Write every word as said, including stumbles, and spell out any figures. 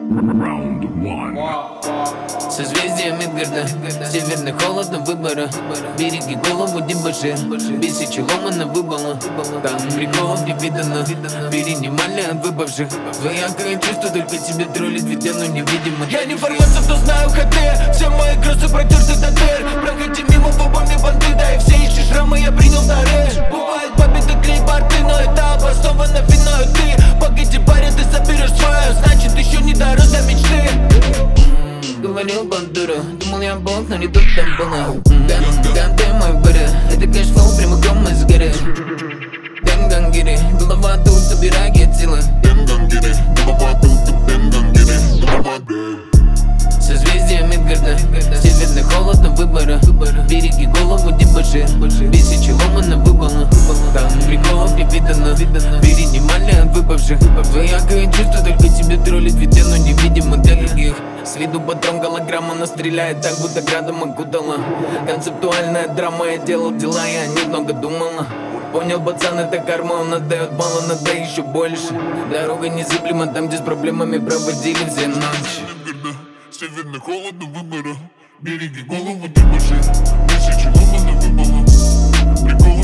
Round one. Созвездие Мидгарда, северный холодно выбора. Береги голову, дебошир, бесичи ломано выбыло. Там приколов не видано, перенимали от выпавших. Двоякое чувство, только тебе троллит, ведь оно невидимо. Я не фармацев, но знаю ходы. Все мои кроссы протерты до дыр. Проходи мимо бобами бандита, и все ищи шрамы я принял дары. Бывает победа клей-порты, но это обосновано виною ты. Погоди, парень, ты соберешь свое, значит еще не дорос до мечты. Говорил Бандура, думал я бог, но не тут там было. Дам, дам, ты мой быра, это кэшфлоу прямиком из горы. Денгангири, голова тут, убирай от силы. Денгангири, голова тут, денгангири, голова. Созвездие Мидгарда, северный холодно выбора. Береги голову, дебошир, бесичи ломано выбыло. Там приколов не видано, перенимали от выпавших. Двоякое чувство, только тебе троллит, ведь оно невидимо для других. С виду потом голограмма, но стреляет так, будто градом окутала. Концептуальная драма, я делал дела, я немного думала. Понял, пацан, это карма, он отдает мало, надо еще больше. Дорога незыблема, там, где с проблемами проводили все ночи. Северный холодно выбора. Береги голову, дебошир, тысячи ломано выбыло. Прикол